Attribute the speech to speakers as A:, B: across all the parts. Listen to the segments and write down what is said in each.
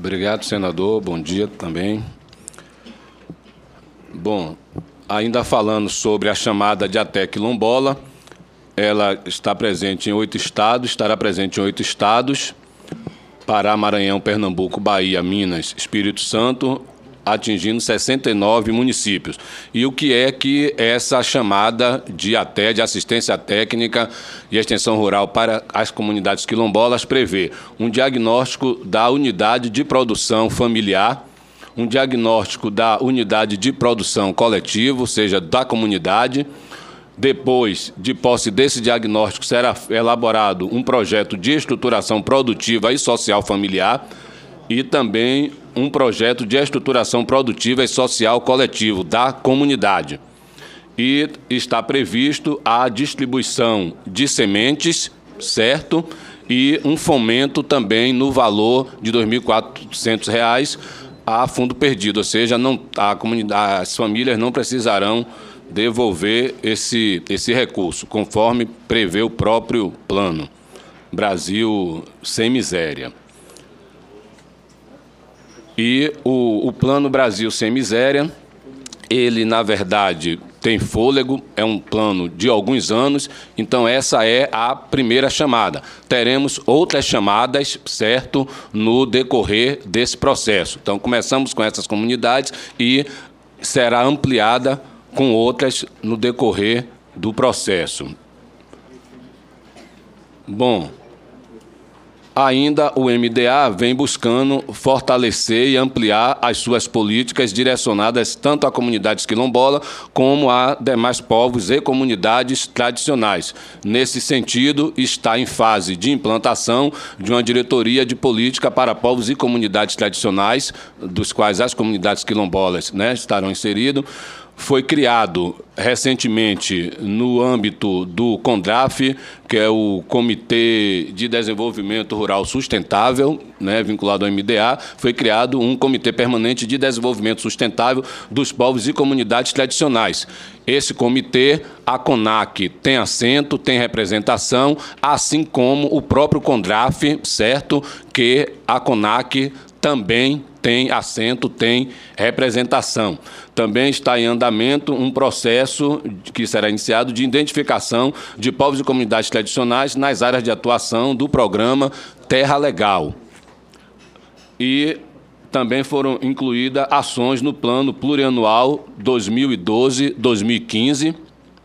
A: Obrigado, senador. Bom dia também. Bom, ainda falando sobre a chamada de Até Quilombola, ela está presente em 8 estados, estará presente em 8 estados, Pará, Maranhão, Pernambuco, Bahia, Minas, Espírito Santo, atingindo 69 municípios. E o que é que essa chamada de assistência técnica e extensão rural para as comunidades quilombolas prevê? Um diagnóstico da unidade de produção familiar, um diagnóstico da unidade de produção coletiva, ou seja, da comunidade. Depois de posse desse diagnóstico, será elaborado um projeto de estruturação produtiva e social familiar e também um projeto de estruturação produtiva e social coletivo da comunidade. E está previsto a distribuição de sementes, certo? E um fomento também no valor de R$ 2.400 a fundo perdido, ou seja, as famílias não precisarão devolver esse recurso, conforme prevê o próprio plano Brasil Sem Miséria. E o Plano Brasil Sem Miséria, ele, na verdade, tem fôlego, é um plano de alguns anos, então essa é a primeira chamada. Teremos outras chamadas, certo, no decorrer desse processo. Então, começamos com essas comunidades e será ampliada com outras no decorrer do processo. Bom, ainda o MDA vem buscando fortalecer e ampliar as suas políticas direcionadas tanto a comunidades quilombolas como a demais povos e comunidades tradicionais. Nesse sentido, está em fase de implantação de uma diretoria de política para povos e comunidades tradicionais, dos quais as comunidades quilombolas, estarão inseridas. Foi criado recentemente no âmbito do CONDRAF, que é o Comitê de Desenvolvimento Rural Sustentável, vinculado ao MDA, foi criado um Comitê Permanente de Desenvolvimento Sustentável dos Povos e Comunidades Tradicionais. Esse comitê, a CONAC, tem assento, tem representação, assim como o próprio CONDRAF, certo? Que a CONAC também tem assento, tem representação. Também está em andamento um processo que será iniciado de identificação de povos e comunidades tradicionais nas áreas de atuação do programa Terra Legal. E também foram incluídas ações no Plano Plurianual 2012-2015,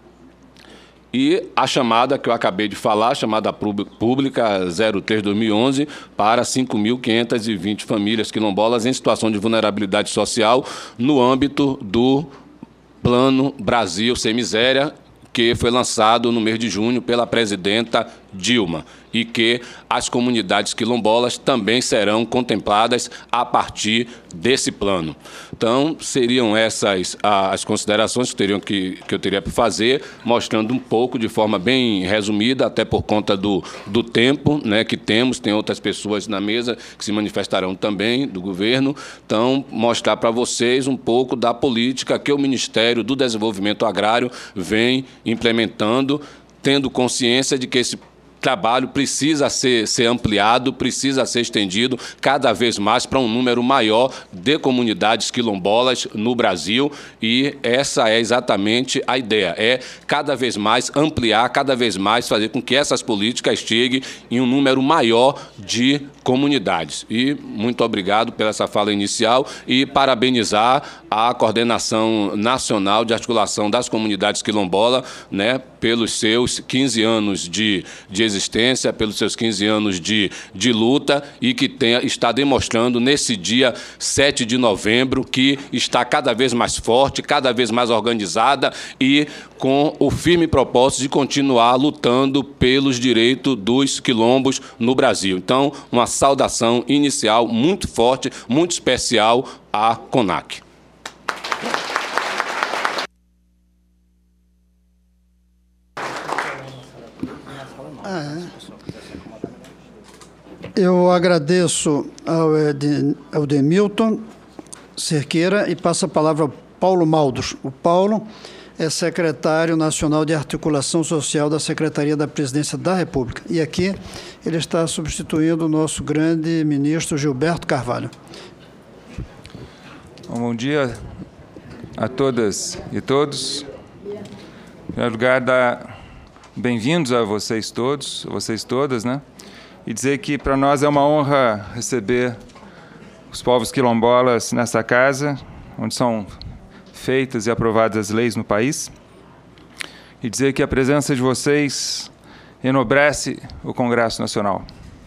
A: e a chamada que eu acabei de falar, a chamada pública 03/2011, para 5.520 famílias quilombolas em situação de vulnerabilidade social no âmbito do Plano Brasil Sem Miséria, que foi lançado no mês de junho pela presidenta Dilma, e que as comunidades quilombolas também serão contempladas a partir desse plano. Então, seriam essas as considerações que eu teria para fazer, mostrando um pouco de forma bem resumida, até por conta do tempo que temos. Tem outras pessoas na mesa que se manifestarão também do governo. Então, mostrar para vocês um pouco da política que o Ministério do Desenvolvimento Agrário vem implementando, tendo consciência de que esse trabalho precisa ser ampliado, precisa ser estendido cada vez mais para um número maior de comunidades quilombolas no Brasil, e essa é exatamente a ideia, é cada vez mais ampliar, cada vez mais fazer com que essas políticas cheguem em um número maior de comunidades. E muito obrigado pela essa fala inicial e parabenizar a Coordenação Nacional de Articulação das Comunidades Quilombolas, pelos seus 15 anos de existência, pelos seus 15 anos de luta, e que está demonstrando nesse dia 7 de novembro que está cada vez mais forte, cada vez mais organizada e com o firme propósito de continuar lutando pelos direitos dos quilombos no Brasil. Então, uma saudação inicial muito forte, muito especial à CONAC.
B: Eu agradeço ao Demilton Cerqueira e passo a palavra ao Paulo Maldos. O Paulo é secretário nacional de articulação social da Secretaria da Presidência da República. E aqui ele está substituindo o nosso grande ministro Gilberto Carvalho.
C: Bom dia a todas e todos. Em primeiro lugar, dar bem-vindos a vocês todos, a vocês todas, né? E dizer que para nós é uma honra receber os povos quilombolas nessa casa, onde são feitas e aprovadas as leis no país, e dizer que a presença de vocês enobrece o Congresso Nacional.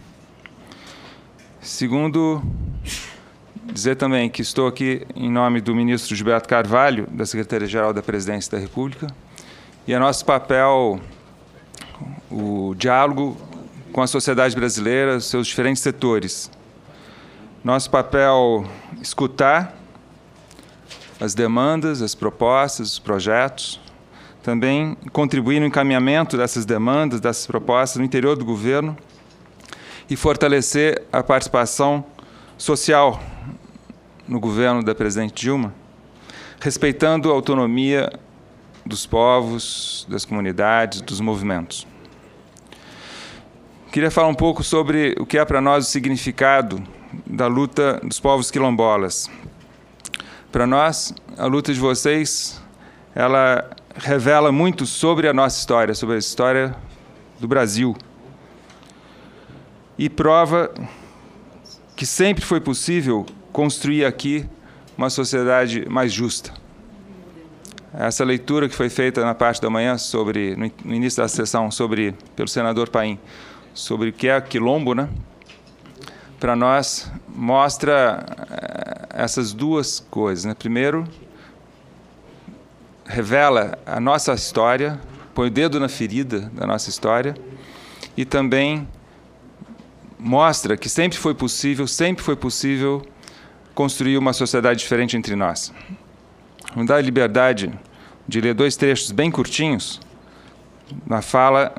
C: Segundo, dizer também que estou aqui em nome do ministro Gilberto Carvalho, da Secretaria-Geral da Presidência da República, e é nosso papel o diálogo com a sociedade brasileira, seus diferentes setores. Nosso papel escutar as demandas, as propostas, os projetos, também contribuir no encaminhamento dessas demandas, dessas propostas no interior do governo e fortalecer a participação social no governo da presidente Dilma, respeitando a autonomia dos povos, das comunidades, dos movimentos. Queria falar um pouco sobre o que é para nós o significado da luta dos povos quilombolas. Para nós, a luta de vocês, ela revela muito sobre a nossa história, sobre a história do Brasil. E prova que sempre foi possível construir aqui uma sociedade mais justa. Essa leitura que foi feita na parte da manhã, no início da sessão, pelo senador Paim, sobre o que é quilombo, né? Para nós, mostra essas duas coisas, né? Primeiro, revela a nossa história, põe o dedo na ferida da nossa história, e também mostra que sempre foi possível construir uma sociedade diferente entre nós. Vamos dar a liberdade de ler dois trechos bem curtinhos, na fala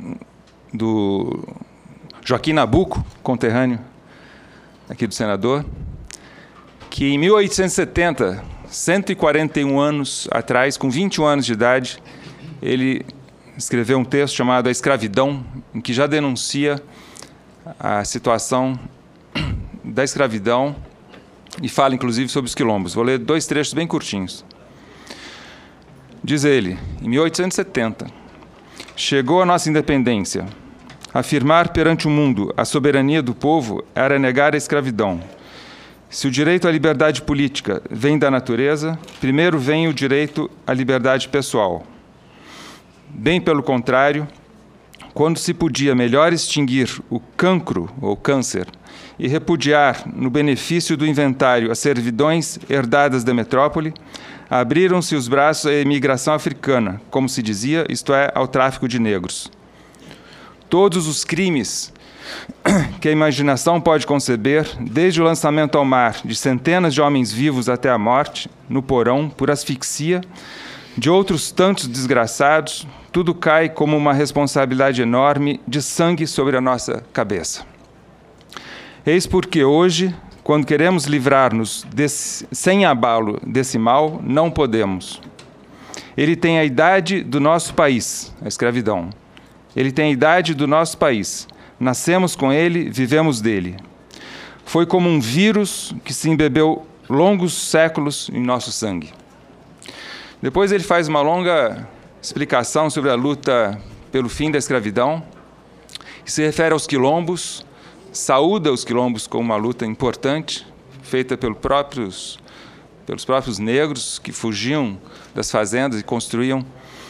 C: do Joaquim Nabuco, conterrâneo aqui do senador, que em 1870, 141 anos atrás, com 21 anos de idade, ele escreveu um texto chamado A Escravidão, em que já denuncia a situação da escravidão e fala, inclusive, sobre os quilombos. Vou ler dois trechos bem curtinhos. Diz ele, em 1870, chegou a nossa independência. Afirmar perante o mundo a soberania do povo era negar a escravidão. Se o direito à liberdade política vem da natureza, primeiro vem o direito à liberdade pessoal. Bem pelo contrário, quando se podia melhor extinguir o cancro ou câncer e repudiar no benefício do inventário as servidões herdadas da metrópole, abriram-se os braços à imigração africana, como se dizia, isto é, ao tráfico de negros. Todos os crimes que a imaginação pode conceber, desde o lançamento ao mar de centenas de homens vivos até a morte, no porão, por asfixia, de outros tantos desgraçados, tudo cai como uma responsabilidade enorme de sangue sobre a nossa cabeça. Eis porque hoje, quando queremos livrar-nos sem abalo desse mal, não podemos. Ele tem a idade do nosso país, a escravidão. Ele tem a idade do nosso país. Nascemos com ele, vivemos dele. Foi como um vírus que se embebeu longos séculos em nosso sangue. Depois ele faz uma longa explicação sobre a luta pelo fim da escravidão, que se refere aos quilombos, saúda os quilombos como uma luta importante, feita pelos próprios negros que fugiam das fazendas e construíam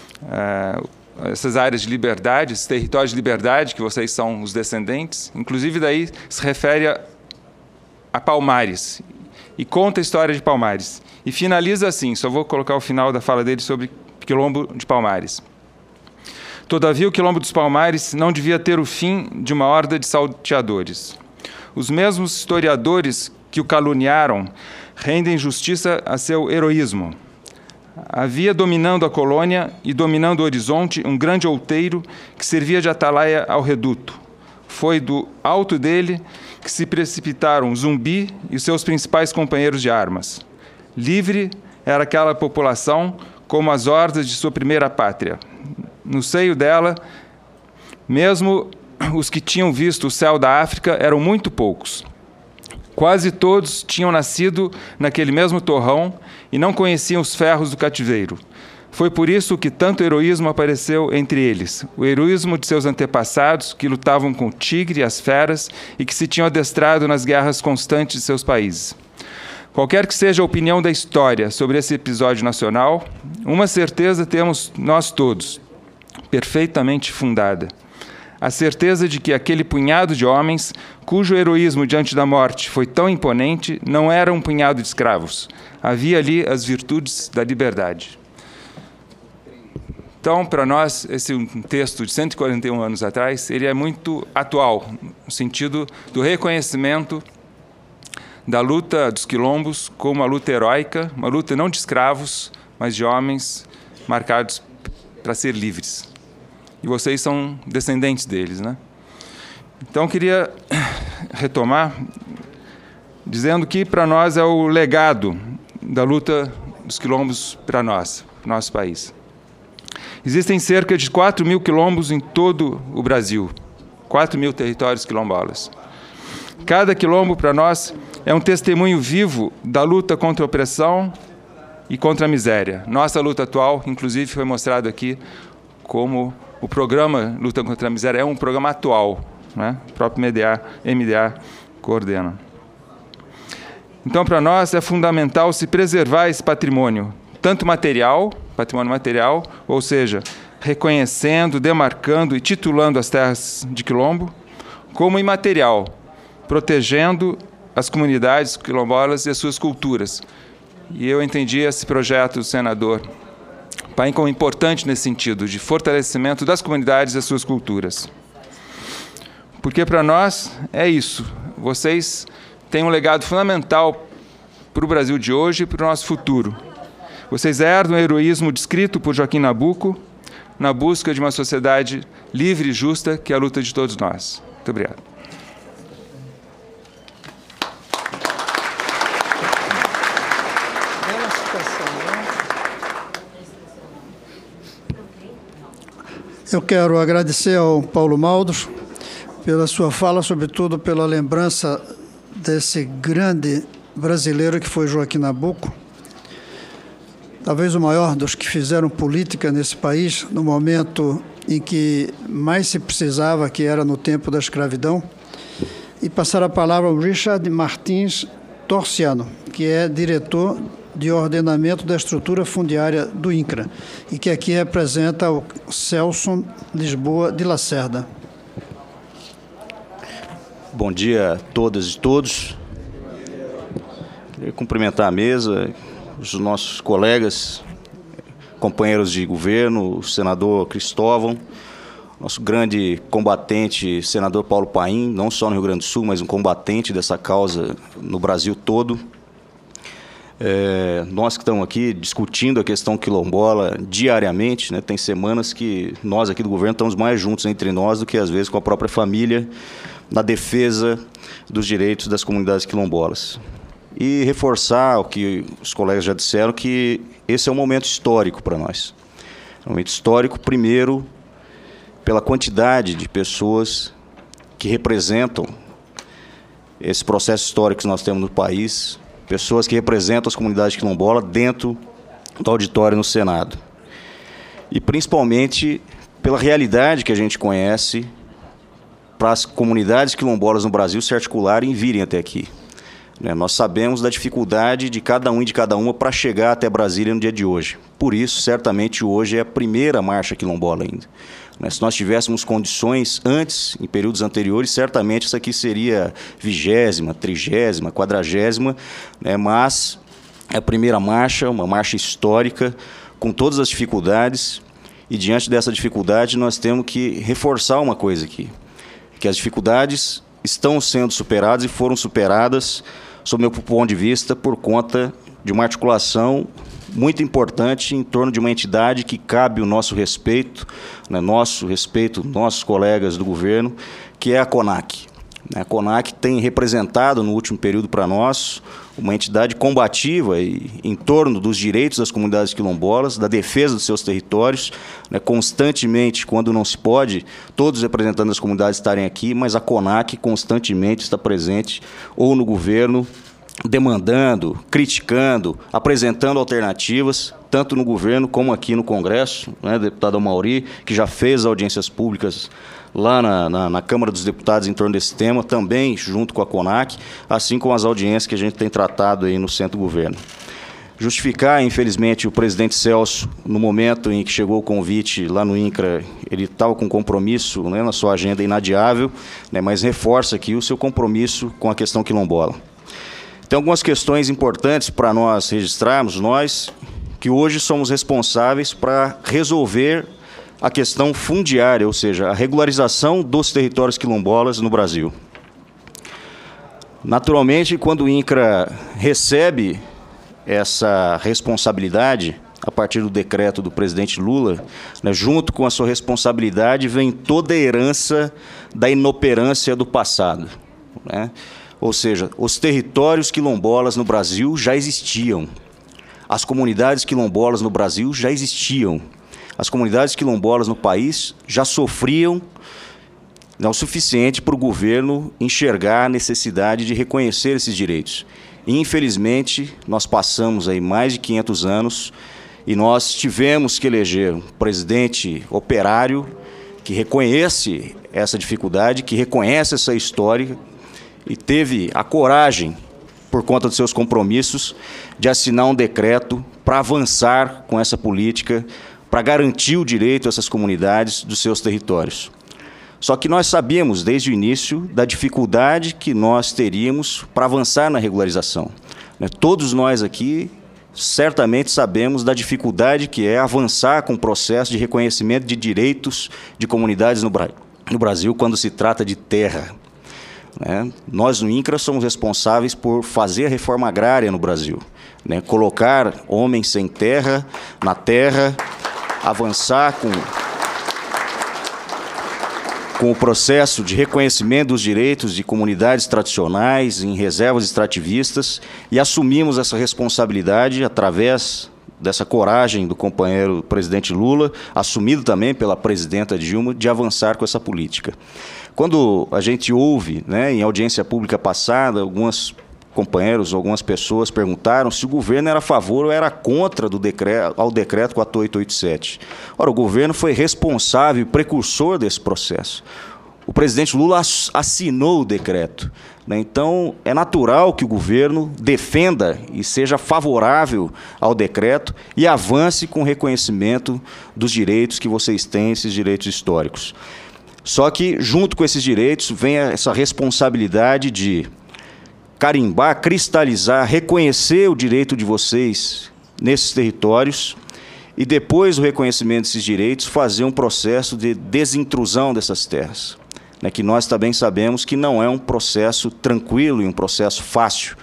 C: essas áreas de liberdade, esses territórios de liberdade, que vocês são os descendentes. Inclusive, daí se refere a Palmares, e conta a história de Palmares. E finaliza assim, só vou colocar o final da fala dele sobre o quilombo de Palmares. Todavia, o quilombo dos Palmares não devia ter o fim de uma horda de salteadores. Os mesmos historiadores que o caluniaram rendem justiça a seu heroísmo. Havia dominando a colônia e dominando o horizonte um grande outeiro que servia de atalaia ao reduto. Foi do alto dele que se precipitaram Zumbi e seus principais companheiros de armas. Livre era aquela população como as hordas de sua primeira pátria. No seio dela, mesmo os que tinham visto o céu da África eram muito poucos. Quase todos tinham nascido naquele mesmo torrão e não conheciam os ferros do cativeiro. Foi por isso que tanto heroísmo apareceu entre eles, o heroísmo de seus antepassados, que lutavam com o tigre e as feras e que se tinham adestrado nas guerras constantes de seus países. Qualquer que seja a opinião da história sobre esse episódio nacional, uma certeza temos nós todos, perfeitamente fundada. A certeza de que aquele punhado de homens, cujo heroísmo diante da morte foi tão imponente, não era um punhado de escravos. Havia ali as virtudes da liberdade. Então, para nós, esse texto de 141 anos atrás, ele é muito atual, no sentido do reconhecimento da luta dos quilombos como uma luta heróica, uma luta não de escravos, mas de homens marcados para ser livres. E vocês são descendentes deles, né? Então, eu queria retomar dizendo que, para nós, é o legado da luta dos quilombos para nós, para o nosso país. Existem cerca de 4.000 quilombos em todo o Brasil, 4.000 territórios quilombolas. Cada quilombo, para nós, é um testemunho vivo da luta contra a opressão e contra a miséria. Nossa luta atual, inclusive, foi mostrado aqui como o programa Luta contra a Miséria é um programa atual, né? O próprio MDA coordena. Então, para nós, é fundamental se preservar esse patrimônio, tanto patrimônio material, ou seja, reconhecendo, demarcando e titulando as terras de quilombo, como imaterial, protegendo as comunidades quilombolas e as suas culturas. E eu entendi esse projeto do senador Paim como importante nesse sentido, de fortalecimento das comunidades e das suas culturas. Porque para nós é isso. Vocês têm um legado fundamental para o Brasil de hoje e para o nosso futuro. Vocês herdam o heroísmo descrito por Joaquim Nabuco na busca de uma sociedade livre e justa, que é a luta de todos nós. Muito obrigado.
B: Eu quero agradecer ao Paulo Maldos pela sua fala, sobretudo pela lembrança desse grande brasileiro que foi Joaquim Nabuco, talvez o maior dos que fizeram política nesse país, no momento em que mais se precisava, que era no tempo da escravidão, e passar a palavra ao Richard Martins Torciano, que é diretor de ordenamento da estrutura fundiária do INCRA, e que aqui representa o Celso Lisboa de Lacerda.
D: Bom dia a todas e todos. Queria cumprimentar a mesa, os nossos colegas, companheiros de governo, o senador Cristóvão, nosso grande combatente, senador Paulo Paim, não só no Rio Grande do Sul, mas um combatente dessa causa no Brasil todo. Nós que estamos aqui discutindo a questão quilombola diariamente, né? Tem semanas que nós aqui do governo estamos mais juntos entre nós do que às vezes com a própria família na defesa dos direitos das comunidades quilombolas. E reforçar o que os colegas já disseram, que esse é um momento histórico para nós. É um momento histórico, primeiro, pela quantidade de pessoas que representam esse processo histórico que nós temos no país, pessoas que representam as comunidades quilombolas dentro do auditório no Senado. E, principalmente, pela realidade que a gente conhece para as comunidades quilombolas no Brasil se articularem e virem até aqui. Nós sabemos da dificuldade de cada um e de cada uma para chegar até Brasília no dia de hoje. Por isso, certamente, hoje é a primeira marcha quilombola ainda. Se nós tivéssemos condições antes, em períodos anteriores, certamente isso aqui seria 20ª, 30ª, 40ª, mas é a primeira marcha, uma marcha histórica, com todas as dificuldades, e diante dessa dificuldade nós temos que reforçar uma coisa aqui, que as dificuldades estão sendo superadas e foram superadas, sob meu ponto de vista, por conta de uma articulação muito importante em torno de uma entidade que cabe o nosso respeito, nossos colegas do governo, que é a CONAC. A CONAC tem representado no último período para nós uma entidade combativa em torno dos direitos das comunidades quilombolas, da defesa dos seus territórios, constantemente, quando não se pode, todos os representantes das comunidades estarem aqui, mas a CONAC constantemente está presente ou no governo, demandando, criticando, apresentando alternativas, tanto no governo como aqui no Congresso, deputado Amauri, que já fez audiências públicas lá na Câmara dos Deputados em torno desse tema, também junto com a CONAC, assim como as audiências que a gente tem tratado aí no centro do governo. Justificar, infelizmente, o presidente Celso, no momento em que chegou o convite lá no INCRA, ele estava com compromisso na sua agenda inadiável, mas reforça aqui o seu compromisso com a questão quilombola. Tem algumas questões importantes para nós registrarmos, nós que hoje somos responsáveis para resolver a questão fundiária, ou seja, a regularização dos territórios quilombolas no Brasil. Naturalmente, quando o INCRA recebe essa responsabilidade, a partir do decreto do presidente Lula, junto com a sua responsabilidade vem toda a herança da inoperância do passado. Ou seja, os territórios quilombolas no Brasil já existiam. As comunidades quilombolas no Brasil já existiam. As comunidades quilombolas no país já sofriam o suficiente para o governo enxergar a necessidade de reconhecer esses direitos. Infelizmente, nós passamos aí mais de 500 anos e nós tivemos que eleger um presidente operário que reconhece essa dificuldade, que reconhece essa história e teve a coragem, por conta dos seus compromissos, de assinar um decreto para avançar com essa política, para garantir o direito a essas comunidades dos seus territórios. Só que nós sabíamos, desde o início, da dificuldade que nós teríamos para avançar na regularização. Todos nós aqui, certamente, sabemos da dificuldade que é avançar com o processo de reconhecimento de direitos de comunidades no Brasil quando se trata de terra. Nós, no INCRA, somos responsáveis por fazer a reforma agrária no Brasil. Colocar homens sem terra na terra, avançar com o processo de reconhecimento dos direitos de comunidades tradicionais em reservas extrativistas e assumimos essa responsabilidade através dessa coragem do companheiro presidente Lula, assumido também pela presidenta Dilma, de avançar com essa política. Quando a gente ouve, em audiência pública passada, alguns companheiros, algumas pessoas perguntaram se o governo era a favor ou era contra ao decreto 4887. Ora, o governo foi responsável e precursor desse processo. O presidente Lula assinou o decreto. Então, é natural que o governo defenda e seja favorável ao decreto e avance com o reconhecimento dos direitos que vocês têm, esses direitos históricos. Só que, junto com esses direitos, vem essa responsabilidade de carimbar, cristalizar, reconhecer o direito de vocês nesses territórios e, depois do reconhecimento desses direitos, fazer um processo de desintrusão dessas terras, que nós também sabemos que não é um processo tranquilo e um processo fácil.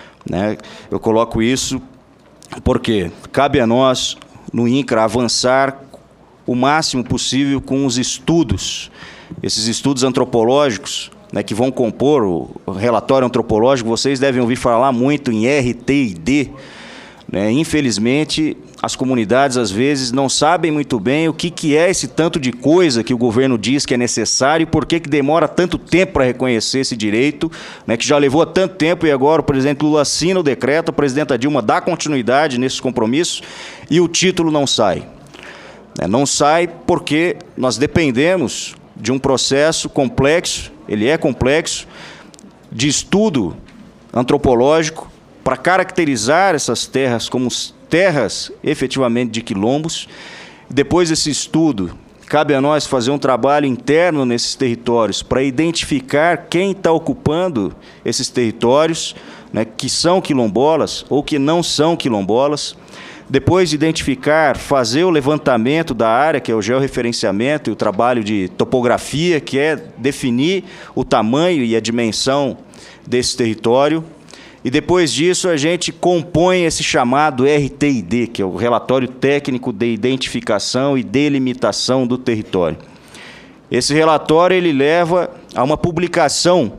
D: Eu coloco isso porque cabe a nós, no INCRA, avançar o máximo possível com os estudos, esses estudos antropológicos, que vão compor o relatório antropológico. Vocês devem ouvir falar muito em RT&D. Infelizmente, as comunidades, às vezes, não sabem muito bem o que é esse tanto de coisa que o governo diz que é necessário e por que demora tanto tempo para reconhecer esse direito, que já levou tanto tempo e agora o presidente Lula assina o decreto, a presidenta Dilma dá continuidade nesses compromissos e o título não sai. Não sai porque nós dependemos de um processo complexo, ele é complexo, de estudo antropológico para caracterizar essas terras como terras efetivamente de quilombos. Depois desse estudo, cabe a nós fazer um trabalho interno nesses territórios para identificar quem está ocupando esses territórios, que são quilombolas ou que não são quilombolas. Depois de identificar, fazer o levantamento da área, que é o georreferenciamento, e o trabalho de topografia, que é definir o tamanho e a dimensão desse território. E depois disso a gente compõe esse chamado RT&D, que é o Relatório Técnico de Identificação e Delimitação do Território. Esse relatório ele leva a uma publicação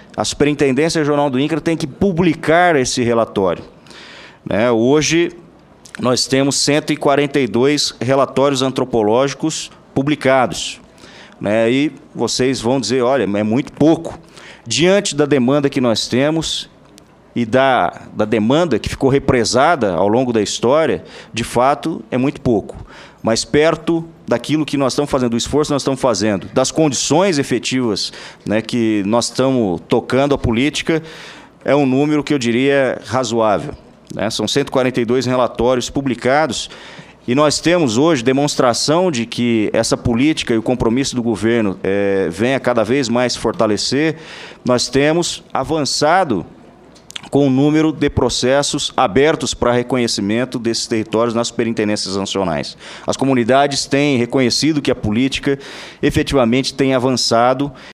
D: a Superintendência Regional do INCRA tem que publicar esse relatório. Né? Hoje, nós temos 142 relatórios antropológicos publicados. Né? E vocês vão dizer, olha, é muito pouco. Diante da demanda que nós temos e da demanda que ficou represada ao longo da história, de fato, é muito pouco. Mas perto daquilo que nós estamos fazendo, do esforço que nós estamos fazendo, das condições efetivas, né, que nós estamos tocando a política, é um número que eu diria razoável. Né? São 142 relatórios publicados e nós temos hoje demonstração de que essa política e o compromisso do governo venha cada vez mais se fortalecer. Nós temos avançado com o número de processos abertos para reconhecimento desses territórios nas superintendências nacionais. As comunidades têm reconhecido que a política efetivamente tem avançado